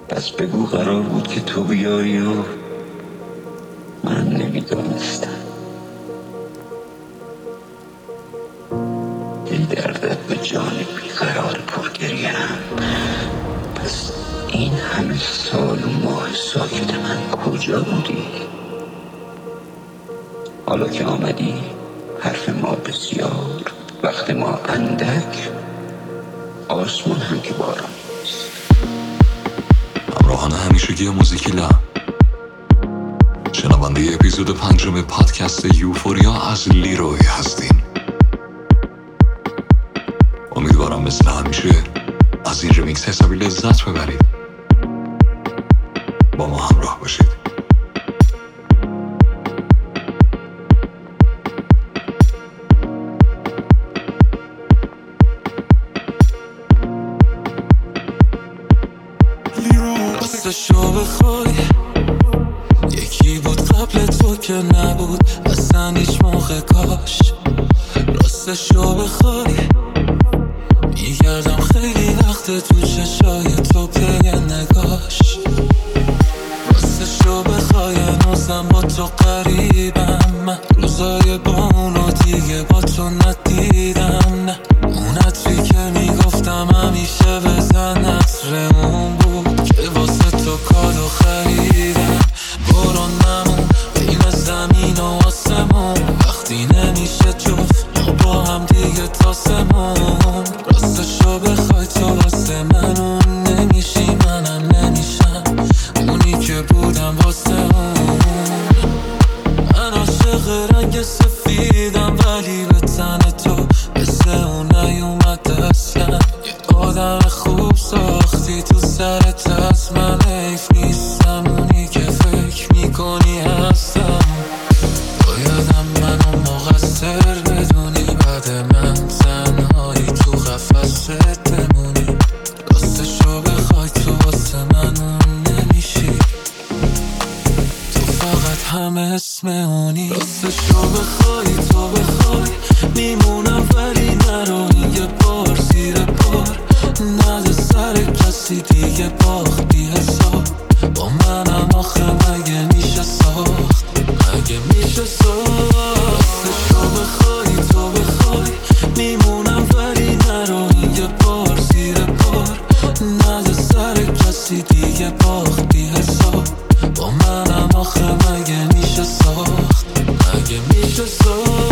پس بگو قرار بود که تو بیایی و من نمیدانستم. ای دردت به جان بیقرار پرگریم، پس این همه سال و ماه ساکت من کجا بودی؟ حالا که آمدی حرف ما بسیار، وقت ما اندک، آسمان هم که باران نیست. همراهان همیشگی موزیکی لب، شنونده اپیزود 5 پادکست یوفوریا از لیروی هستین. امیدوارم مثل همیشه از این ریمیکس حسابی لذت ببرید. با ما همراه باشید. راستشو بخوای یکی بود قبل تو که نبود اصلا هیچ موقع. کاش راستشو بخوای میگردم خیلی وقت تو چشای تو پی نگاش. راستشو بخوای هنوزم با تو قریبم، من روزای با اونو دیگه با تو ندیدم. نه اون عطری که میگفتم همیشه بزن عطرمون بود که واسه تو کادو خریدم. برو نمون بین زمین و آسمون، وقتی نمیشه جفت ما با هم دیگه تاسمون. راستشو بخوای تو واسه من اون نمیشی، منم نمیشم اونی که بودم واسه اون. من عاشق رنگ سفیدم ولی به تن تو مثل اون نیومد اصلا. یه آدم خوب ساختی تو سرت، از من حیف نیستم اونی که فکر میکنی هستم. بایدم منو مقصر بدونی، بعد من تنهایی تو قفست بمونی. راستشو بخوای تو واسه من اون نمیشی، تو فقط هم اسم اونی. راستشو بخوای تو بخوای میمونم ولی نرو یه بار زیر بار، نده سر کسی دیگه باختی حساب. با منم آخه مگه میشه ساخت، مگه میشه ساخت. راستشو بخوای تو بخوای میمونم ولی نرو یه بار زیر بار، نده سر کسی دیگه باختی حساب. با منم آخه مگه میشه ساخت، مگه میشه ساخت.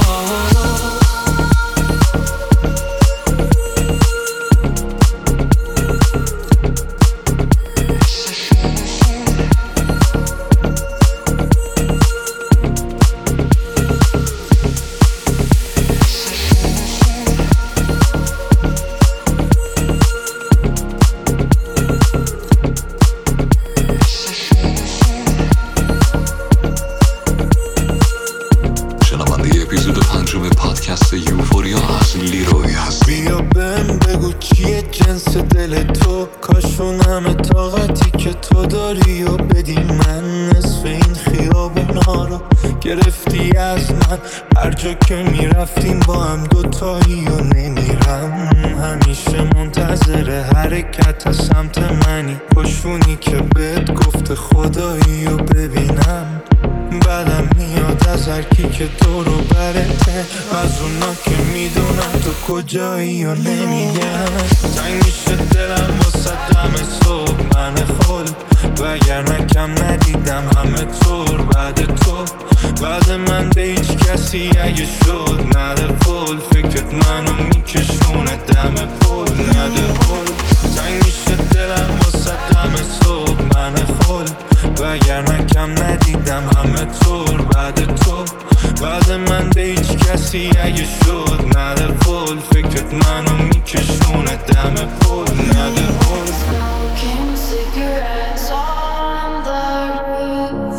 پادکست یوفوریا از لیروی هست. بیا بهم بگو چیه جنس دل تو، کاشون همه طاقتی که تو داری و بدی من. نصف این خیابونا رو گرفتی از من، هر جا که میرفتیم با هم دوتایی و نمیرم. همیشه منتظر حرکت از سمت منی، پشونی که بهت گفته خدایی و ببینم. بعدم میاد از هرکی که دورو برته، از اونا که میدونم تو کجایی و نمیگم. تنگ میشه دلم واسه دم صبح من خل، وگرنه کم ندیدم همه طور بعد تو. بعد من به هیچ کسی اگه شد نده پول، فکرت منو میکشونه دم پول نده پول. تنگ میشه دلم واسه دم صبح من خل، وگرنه کم ندیدم همه طور بعد تو. بعد من به هیچ کسی اگه شد نده پول، فکرت منو میکشونه دم پول نده پول. Smoking cigarettes on the roof.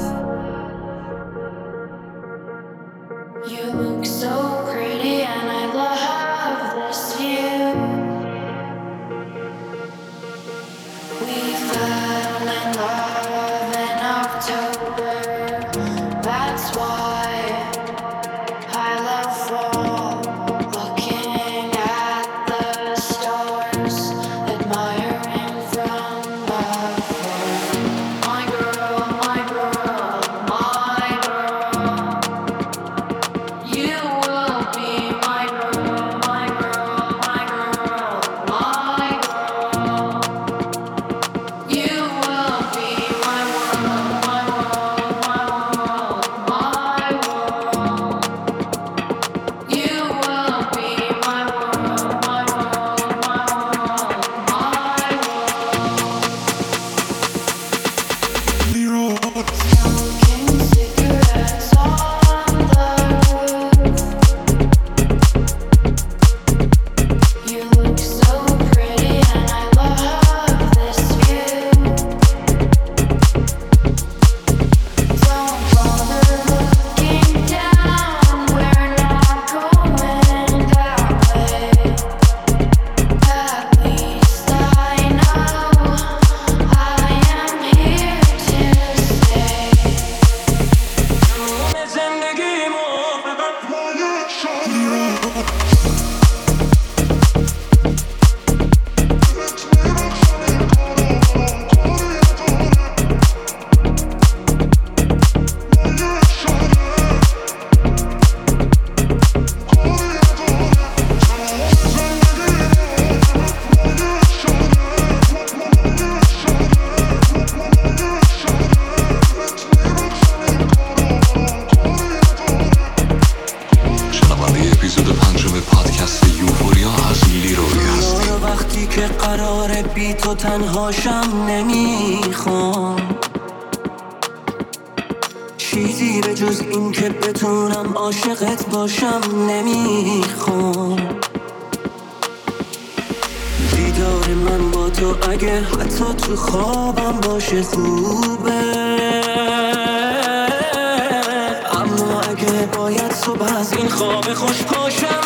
You look so pretty and I love this view. We fell in love in October. That's why I love fall. Looking at the stars, admiring from above. تنهاشم نمیخوام چیزی به جز این که بتونم عاشقت باشم نمیخوام دیدار من با تو اگه حتی تو خوابم باشه خوبه اما اگه باید صبح از این خواب خوش پاشم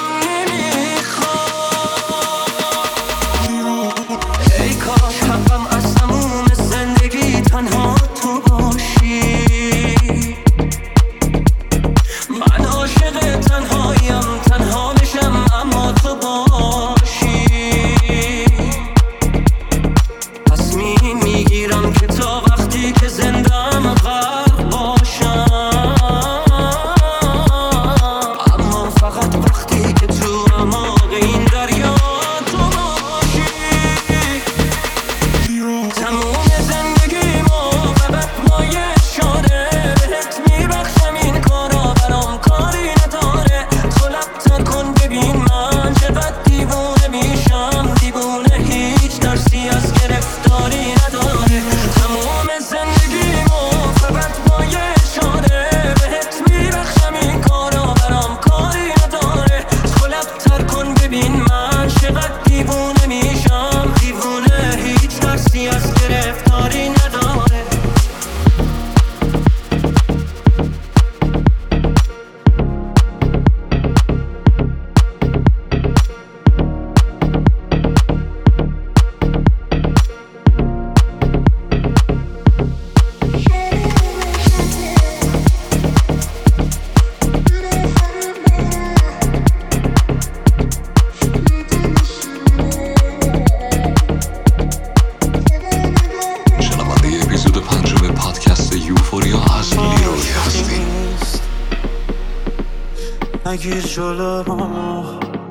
نگیر جلومو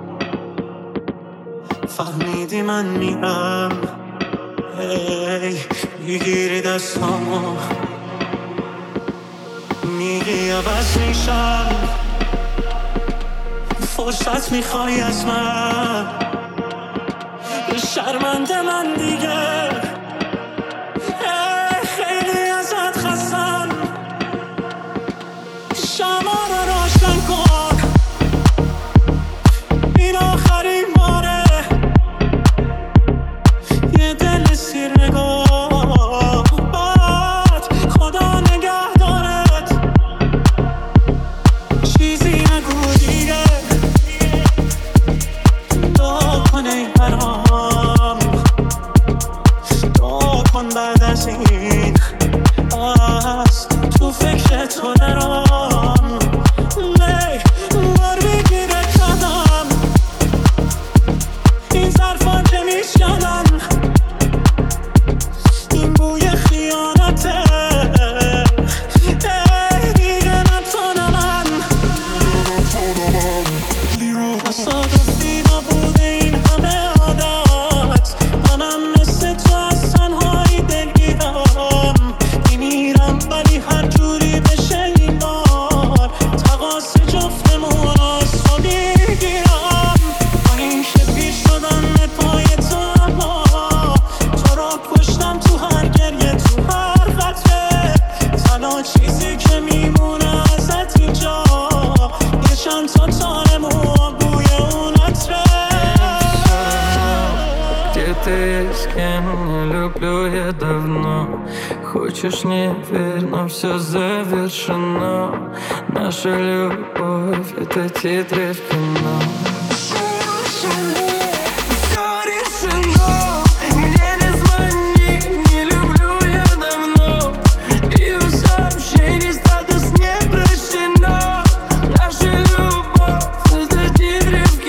فهمیدی من میرم هی میگیری دستامو میگی عوض میشم فرصت میخوای از من شرمنده من دیگه خیلی ازت خستم شما رو روشن کن این آخرین باره یه دل سیر نگاه باد خدا نگه دارد چیزی نگو دیگه دعا کن ای برام دعا کن بعد از این از تو فکر تو نرام بار بگیره قدم این ظرفان که میشکنم این بوی خیانته دیگه نتونه من تصادفی نبوده این همه عادت منم مثل تو از تنهایی دلگیرم میمیرم ولی هر جوری بشه این بار تقاس جفتمون از تو میگیرم همیشه پیش شدم به پای تو اما تو را کشتم تو هر گریه تو هر قطره تنها چیزی که میمونه ازت اینجا یه چند تا تار مو بوی اون عطره Где-то есть с кем не люблю я давно. Хочешь не верь, но все завершено. Наша любовь — это титры в кино. Все решено. Мне не звони, не люблю я давно. И у сообщений статус не прощено. Наша любовь — это титры в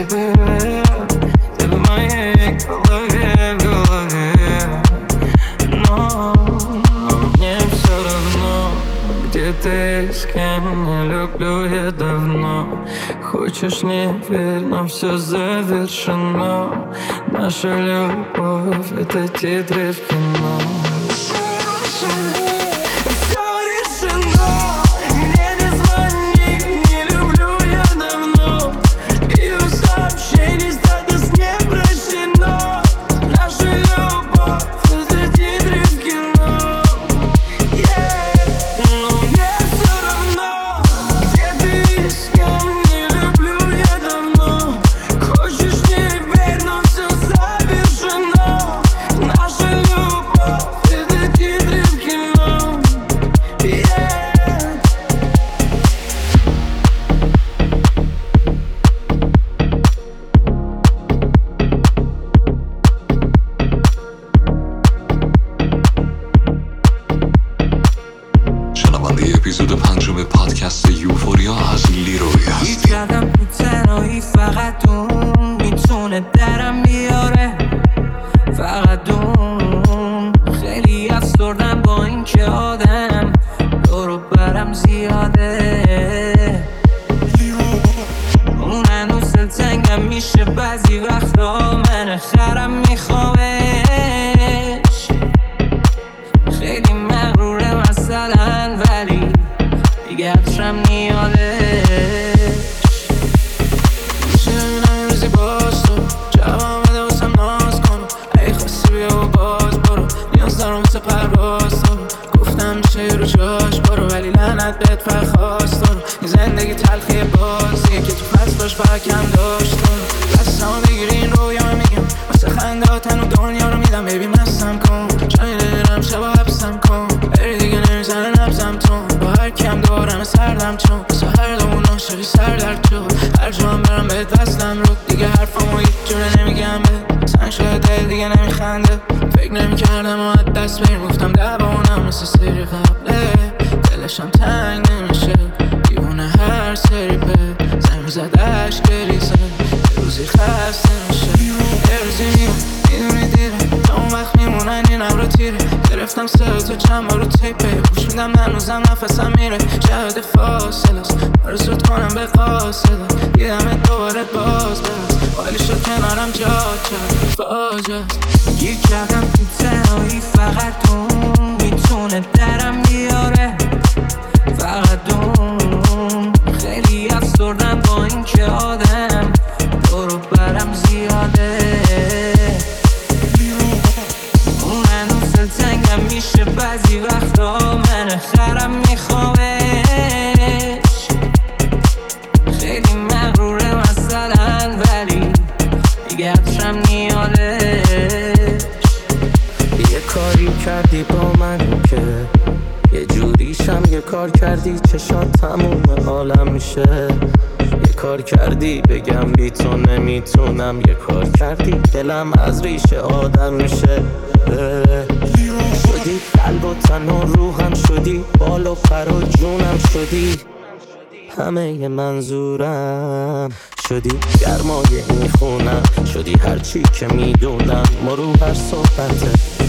baby. Till my head go again. No, мне всё равно, где ты, с кем, не люблю я давно. Хочешь, не верь, но все завершено. Наша любовь — это титры в кино. اپیزود 5 پادکست یوفوریا از لیروی هستی. کردم تو تنهایی فقط اون میتونه درم بیاره، فقط اون. خیلی افسردم با این که آدم دورو برم زیاده. اون هنوز دلتنگم میشه بعضی وقتا، من خرم میخوامش. خیلی مغروره مثلا ولی دیگه عطرم نیادش. میشه ببینم این روزی باز تو جواب بده واسم ناز کنم. اگه خواستی بیا و باز برو، نیاز دارم واسه پرواز دارم. گفتم میشه یه رو جاش برو، ولی لعنت بهت فرخواست دارم. این زندگی تلخی بازیه که تو فصلاش فقط کم داشت دارم. دستمو بگیری این رویا میگم واسه خنده ها تنو دنیا رو میدم. بیبی مستم کن جایی نمیرم شبا حبسم کن. بری دیگه نمیزنه نبزم تون، با هر کم دارم سردم چون سهر دومون عاشقی سر در تو. هر جا هم برم بهت وصلم رو، دیگه حرفامو هیچ جوره نمیگم به سنگ شده دل دیگه نمیخنده. فکر نمیکردم و از دست بریم، گفتم دوانم مثل سری قبله. دلشم تنگ نمیشه دیوونه هر سری به زنگ زدش گریزه. یه روزی خسته میشه یه روزی میگم میدونی دیره تا اون وقت میمونن این ابرو تیره. گرفتم تو چند بار رو تیپه گوش میدم هنوزم نفسم میره. شهد فاصله است رو زود کنم به قاصده. دیدم دوباره باز برست خالی شد کنارم جا کرد فاجه. گیر کردم تو تنهایی فقط اون میتونه درم بیاره، فقط اون. خیلی افسردم با این که آدم دورو برم زیاده. اون هنوز دلتنگم میشه بعضی وقتا، من خرم میخوامش. خیلی مغروره مثلا ولی دیگه عطرم نیادش. یه کاری کردی با من که یه جوریشم، یه کار کردی چشات تموم عالم میشه. یه کار کردی بگم بی تو نمیتونم، یه کار کردی دلم از ریشه آدم میشه. شدی قلب و تن و روحم، شدی بال و پر و جونم، شدی همه منظورم، شدی گرمای این خونم، شدی هرچی که میدونم مرو هر صحبت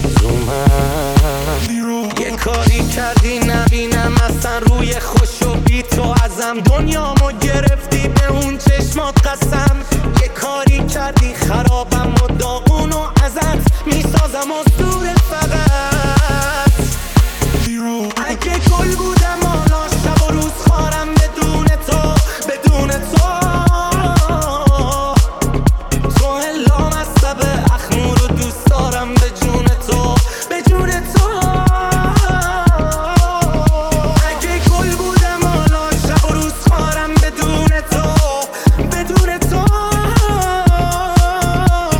زومم. یه کاری کردی نبینم اصلا روی خوش و بی تو ازم، دنیامو گرفتی به اون چشمات قسم. یه کاری کردی خرابم و داغونو ازت میسازم و دور فقط. اگه گل بودم حالا شب و روز خارم بدون تو، بدون تو. تو هلا مصب اخمور رو دوست دارم به جون تو، به جون تو. اگه گل بودم حالا شب و روز خارم بدون تو، بدون تو.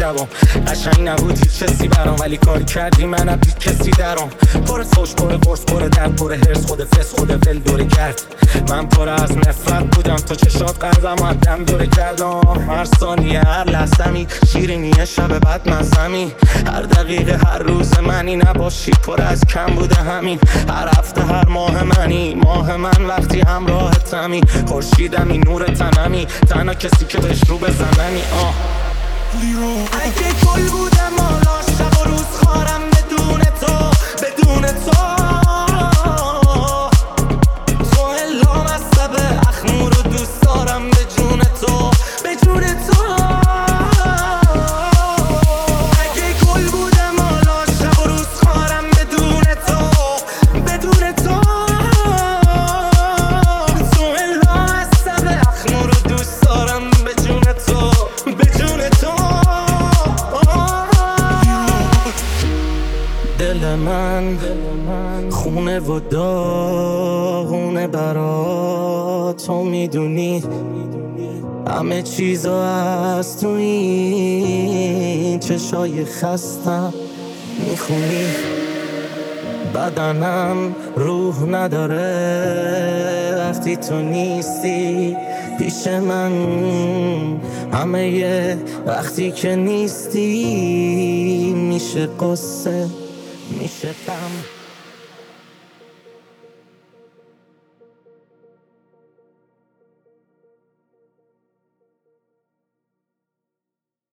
شبم قشنگ نبود هیچ کسی برام، ولی کاری کردی من از کسی درام. پر فوش پر قرص پر درد پر هرس، خود فس خود ول دوره کرد. من پر از نفرت بودم تا چشات قلبم عدم دوره کردم. هر ثانیه هر لحظمی شیرینی شب بعد مزمی، هر دقیقه هر روز منی نباشی پر از کم بوده همین. هر هفته هر ماه منی ماه من وقتی همراه تمی، خورشیدمی نور تنمی تنها کسی که بهش رو بزنمی. اگه گل بودم حالا شب و روز خارم بدون تو بدون تو. تو الا مذهب اخمور رو دوست دارم به جون تو به جون تو. اگه گل بودم حالا شب و روز خارم بدون تو بدون تو. تو الا مذهب اخمور رو دوست دارم به جون تو به جون تو. دل من خونه و داغونه برا تو، میدونی همه چیزا از تو این چشای خستم میخونی. بدنم روح نداره وقتی تو نیستی پیش من، همه وقتی که نیستی میشه قصه میشه غم.